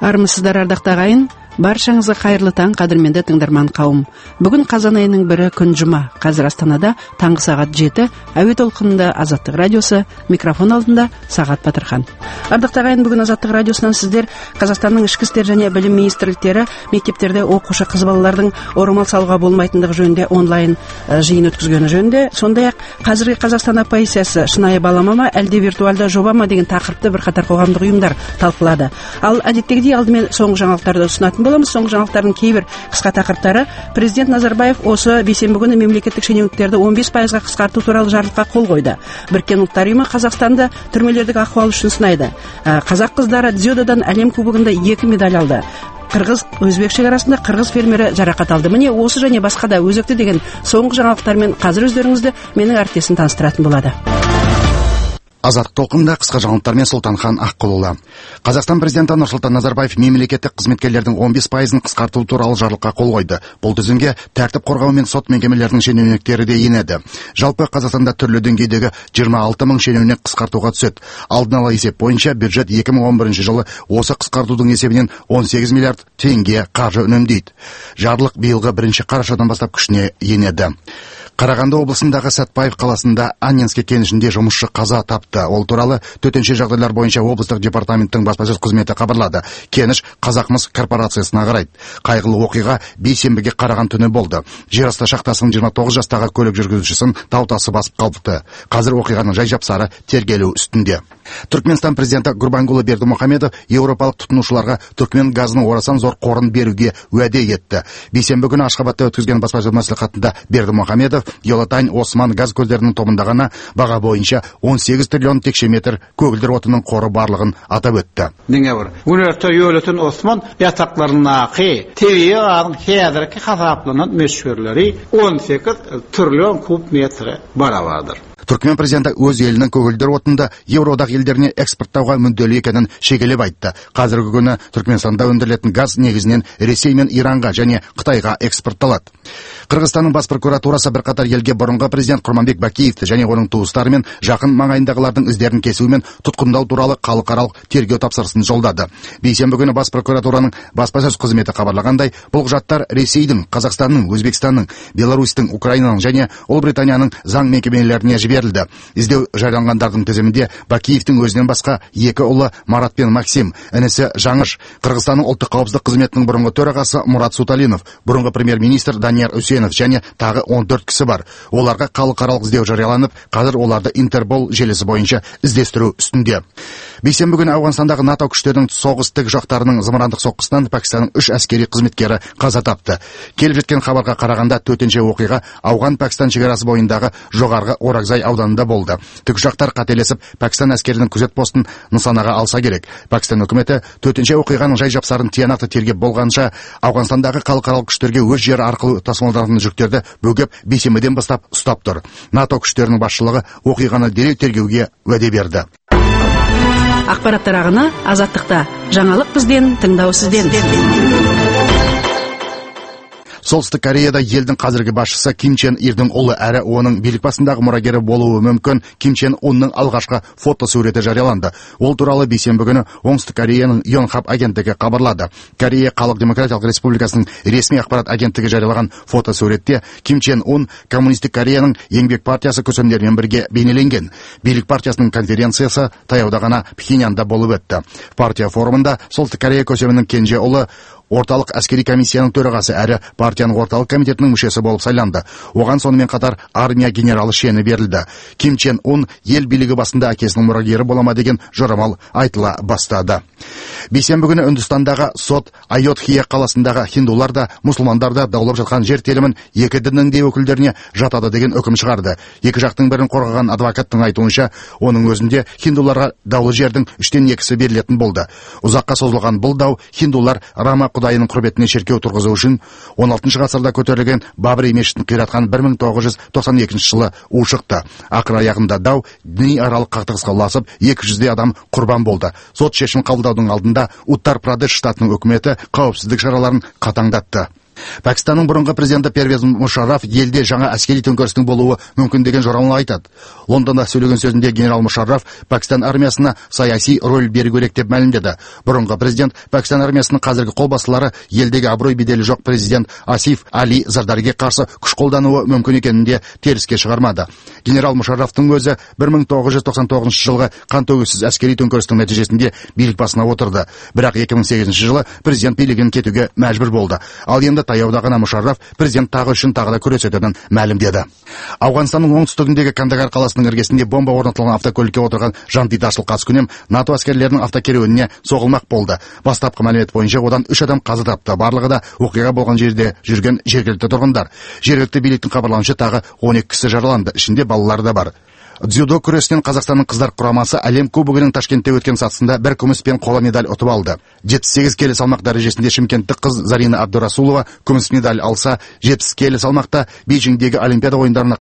Армысыздар, ардақты ағайын. Баршаңызға қайырлы таң, қадірменді тыңдарман қауым. Бүгін қазан айының 1 күн жұма. Қазір Астанада таңғы сағат 7, әуе толқынында Азаттық радиосы, микрофон алдында Сағат Батырхан. Ардақты ағайын, бүгін Азаттық радиосынан сіздер Қазақстанның ішкі істер және білім министрліктері мектептерде оқушы қыз балалардың орамал салуға болмайтындығы жөнінде онлайн жиын өткізгені жөнінде, сондай-ақ қазіргі Қазақстан оппозициясы шынайы балама ма, әлде виртуалды жоба ма деген тақырыпты бірқатар қоғамдық ұйымдар талқылады. Ал әдеттегідей алдымен соңғы жаңалықтарды ұсынатын боламыз. Соңғы жаңалықтардың кейбір қысқа тақырыптары: президент Назарбаев осы бейсенбі күні мемлекеттік шенеуніктерді 15%-ға қысқарту туралы жарлыққа қол қойды. Біріккен ұлттар ұйымы Қазақстанды түрмелердегі ахуал үшін сынайды. Қазақ қыздары дзюдодан әлем кубогында 2 медаль алды. Қырғыз-өзбек шекарасында қырғыз фермері жарақат алды. Міне осы және басқа да өзекті деген соңғы жаңалықтармен қазір өздеріңізді менің әріптесім таныстыратын болады. Азаттық толқында қысқа жаңалықтармен Сұлтанхан Аққұлұлы. Қазақстан президенті Нұрсұлтан Назарбаев мемлекеттік қызметкерлердің 15%-ын қысқарту туралы жарлыққа қол қойды. Бұл тізімге тәртіп қорғау мен сот мекемелерінің шенеуніктері де енеді. Жалпы Қазақстанда түрлі деңгейдегі 26 мың шенеунік қысқартуға түседі. Алдын ала есеп бойынша бюджет 2011 жылы осы қысқартудың есебінен 18 миллиард теңге қаржы үнемдейді. Жарлық биылғы 1 қарашадан бастап күшіне енеді. Қарағанды облысындағы Сәтпаев қаласында Анненский кенішінде жұмысшы қаза тапты. Ол туралы төтенше жағдайлар бойынша облыстық департаменттің баспасөз қызметі хабарлады. Кеніш Қазақмыс корпорациясына қарайды. Қайғылы оқиға бейсенбіге қараған түні болды. Жерасты шахтасының 29 жастағы көлік жүргізушісін тау тасы басып қалыпты. Қазір оқиғаның жай-жапсары тергелу үстінде. Түркменстан президенті Гурбангулы Бердімұхамедов еуропалық тұтынушыларға түркмен газының орасан зор қорын беруге уәде етті. Бейсенбі күні Ашхабадта өткізген баспасөз мәслихатында Бердімұхамедов Йолатань Осман газ көздерінің тобындағана баға бойынша 18 триллион текше метр көгілдір отынның қоры барлығын атап өтті. Unerto Yolatan Osman yataklarına TV'ye ağın heyadırki hasaplanan meşhurları 18 trilyon kub metre baravardır. Түркмен президенті өз елінің көгілдір отынды Еуроодақ елдеріне экспорттауға мүдделі екенін шегелеп айтты. Қазіргі күні Түркменстанда өндірілетін газ негізінен Ресей мен Иранға және Қытайға экспортталады. Қырғызстанның бас прокуратурасы бірқатар елге бұрынғы президент Құрманбек Бакиевті және оның туыстары мен жақын маңайындағылардың іздерін кесу мен тұтқындау туралы халықаралық тергеу тапсырысын жолдады. Бейсенбі күні бас прокуратураның баспасөз қызметі хабарлағандай, бұл құжаттар Ресейдің, Қазақстанның, Өзбекстанның, Беларусьтің, Украинаның және Ұлыбританияның заң мекемелеріне жіберілді. Іздеу жарияланғандардың тізімінде Бакиевтің өзінен басқа 2 ұлы Марат пен Максим, інісі Жаңыш, Қырғызстанның ұлттық қауіпсіздік қызметінің бұрынғы төрағасы Мурат Суталинов, бұрынғы премьер-министр Данияр Үсенов және тағы 14 кісі бар. Оларға халықаралық іздеу жарияланып, қазір оларды Интерпол желісі бойынша іздестіру үстінде. Бейсенбі күні Ауғанстандағы НАТО күштерінің соғыс тікұшақтарының зымырандық соққысынан Пәкістанның 3 әскери қызметкері қаза тапты. Келіп жеткен хабарға қарағанда төтенше оқиға Ауған-Пәкістан шекарасы бойындағы жоғарғы Оракзай ауданында болды. Тікұшақтар қателесіп Пәкістан әскерінің күзет постын нысанаға алса керек. Пәкістан үкіметі төтенше оқиғаның жай-жапсарын тиянақты тергеп болғанша Ауғанстандағы халықаралық күштерге өз жері арқылы тасымалданатын жүктерді бөгеп бейсенбіден бастап ұстап тұр. НАТО күштерінің басшылығы оқиғаны дереу тергеуге уәде берді. Ақпараттар ағыны Азаттықта. Жаңалық бізден, тыңдау сізден. Солтүстік Кореяда елдің қазіргі басшысы Ким Чен Ирдің ұлы әрі оның билік басындағы мұрагері болуы мүмкін Ким Чен Унның алғашқы фотосуреті жарияланды. Ол туралы бейсенбі күні Оңтүстік Кореяның Йонхап агенттігі хабарлады. Корея Халық Демократиялық Республикасының ресми ақпарат агенттігі жариялаған фотосуретте Ким Чен Ун Коммунистік Кореяның Еңбек партиясы көсемдерімен бірге бейнеленген. Билік партиясының конференциясы таяуда ғана Пхеньянда болып өтті. Партия форумында Солтүстік Корея көсемінің кенже ұлы орталық әскери комиссияның төрағасы әрі партияның орталық комитетінің мүшесі болып сайланды. Оған сонымен қатар армия генералы шені берілді. Ким Чен Ун ел билігі басында әкесінің мұрагері болама деген жорамал айтыла бастады. Бейсенбі күні Үндістандағы сот Айодхия қаласындағы хиндулар да, мұсылмандар да даулап жатқан жер телімін екі діннің де өкілдеріне жатады деген үкім шығарды. Екі жақтың бірін қорғаған адвокаттың айтуынша, оның өзінде хиндуларға даулы жердің 3/2 берілетін болды. Ұзаққа созылған бұл дау хиндулар Рама Құдайының құрметіне шіркеу тұрғызу үшін 16 ғасырда көтерілген Бабри мешітін қиратқан 1992 жылы ушықты. Ақыр аяғында дау діни аралық қақтығысқа ұласып 200 адам құрбан болды. Сот шешім қабылдаудың алдында Уттар Прадеш штатының үкіметі қауіпсіздік шараларын қатаңдатты. Пәкістанның бұрынғы президенті Первез Мушарраф елде жаңа әскери төңкерістің болуы мүмкін деген жорамал айтады. Лондонда сөйлеген сөзінде генерал Мушарраф Пәкістан армиясына саяси рөл беру керек деп мәлімдеді. Бұрынғы президент Пәкістан армиясының қазіргі қолбасшылары елдегі абырой беделі жоқ президент Асиф Али Зардариге қарсы күш қолдануы мүмкін екенін де теріске шығармады. Генерал Мушаррафтың өзі 1999 жылғы қантөгіссіз әскери төңкерістің нәтижесінде билік басына отырды. Бірақ 2008 жылы президент билігін кетуге мәжбүр болды. Ал енді таяуда ғана Мушарраф президент тағы үшін тағы да күресетінін мәлімдеді. Ауғанстанның оңтүстігіндегі Кандагар қаласының іргесінде бомба орнатылған автокөлікке отырған Жандидашыл Қаскүнем НАТО әскерлерінің автокеруеніне соғылмақ болды. Бастапқы мәлімет бойынша одан 3 адам қаза тапты. Барлығы да оқиға болған жерде жүрген жергілікті тұрғындар. Жергілікті биліктің хабарлауынша тағы 12 кісі жараланды. Ішінде балалар да бар. Дзюдо күресінен Қазақстанның қыздар құрамасы әлем кубогының Ташкентте өткен сатысында бір күміс пен қола медаль ұтып алды. 78 келі салмақ дәрежесінде шымкенттік қыз Зарина Абдурасулова күміс медаль алса, 70 келі салмақта Бейжіңдегі Олимпиада ойындарына